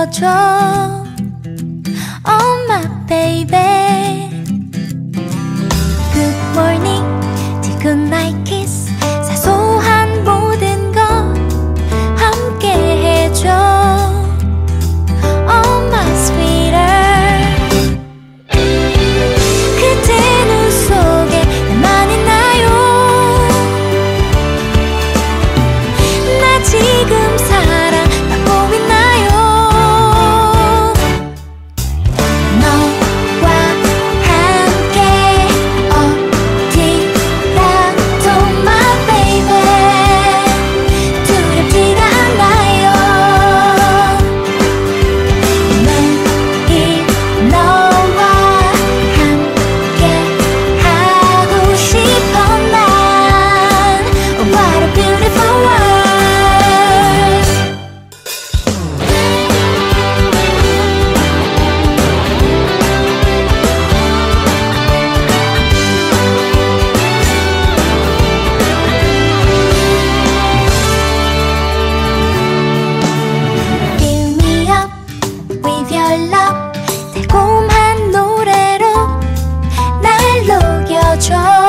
녹여줘. Oh my baby. Good morning till good night kiss. 사소한 모든 거 함께 해줘. Oh my sweetheart. 그대 눈 속에 나만 있나요? 나 지금 사랑받고 있나요? 너와 함께 어디라도 my baby. 두렵지가 않아요. 매일 너와 함께 하고 싶어 난. What a beautiful world. Fill me up with your love. 달콤한 노래로 날 녹여줘.